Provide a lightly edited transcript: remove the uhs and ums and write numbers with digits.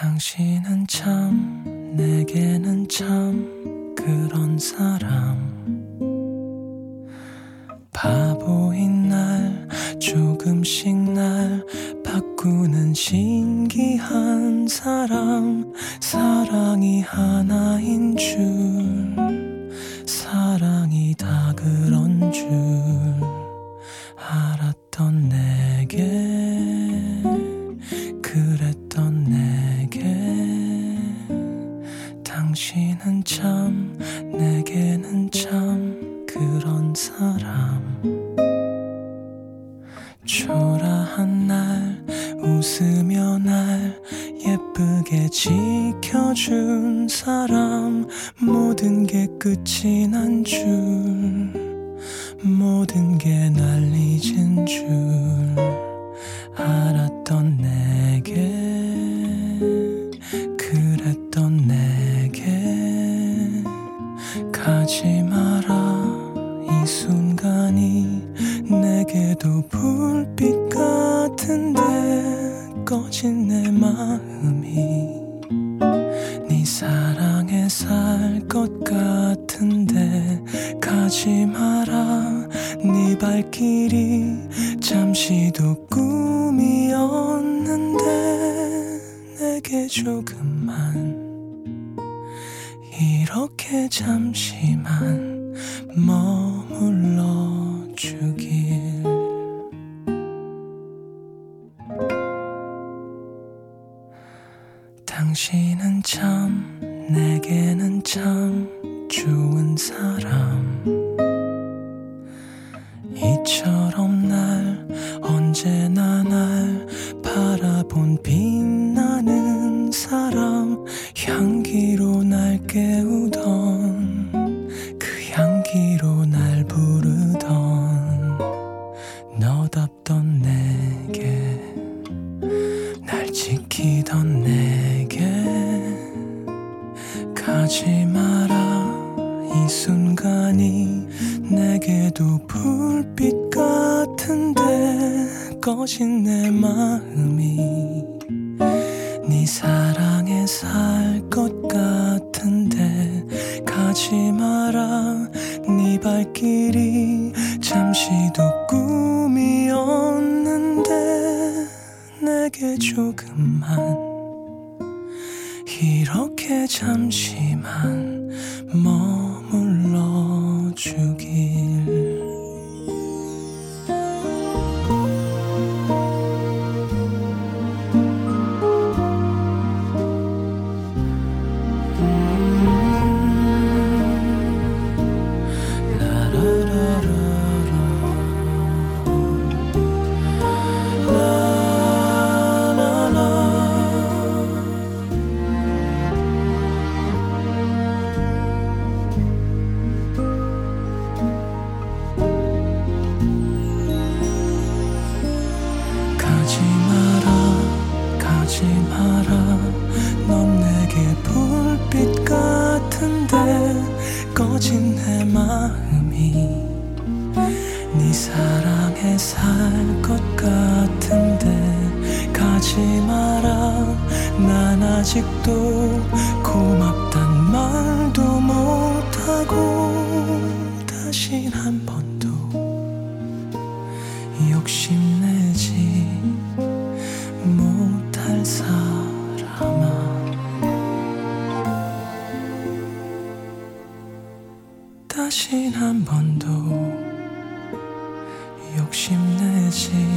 당신은 참 내게는 참 그런 사람 바보인 날 조금씩 날 바꾸는 신기한 사람 사랑이 하나인 줄 사랑이 다 그런 줄 알았던 내게 그랬던 내게 당신은 참 내게는 참 그런 사람 초라한 날 웃으며 날 예쁘게 지켜준 사람 모든 게 끝이 난 줄 모든 게 날 잊은 줄 알았던 내게 그랬던 내게 가지 마라 이 순간이 내게도 불빛 같은데 꺼진 내 마음이 네 사랑에 살 것 같은데 가지 마라 네 발길이 잠시도 꿈이었는데 내게 조금만 이렇게 잠시만 머물러 주길 당신은 참 내게는 참 좋은 사람 이처럼 날 언제나 날 바라본 빛나는 사람 향기로 날 깨우던 그 향기로 날 부르던 너답던 내게 날 지키던 내게 가지 마라 이 순간이 내게도 불빛 같은데 꺼진 내 마음이 네 사랑에 살 것 같은데 가지 마라 네 발길이 잠시도 꿈이었는데 내게 조금만 이렇게 잠시만 머물러 주길 가지 마라 넌 내게 불빛 같은데 꺼진 내 마음이 네 사랑에 살 것 같은데 가지 마라 난 아직도 고맙단 말도 못하고 다신 한 번도 욕심내지 못할 사람아 다신 한 번도 욕심내지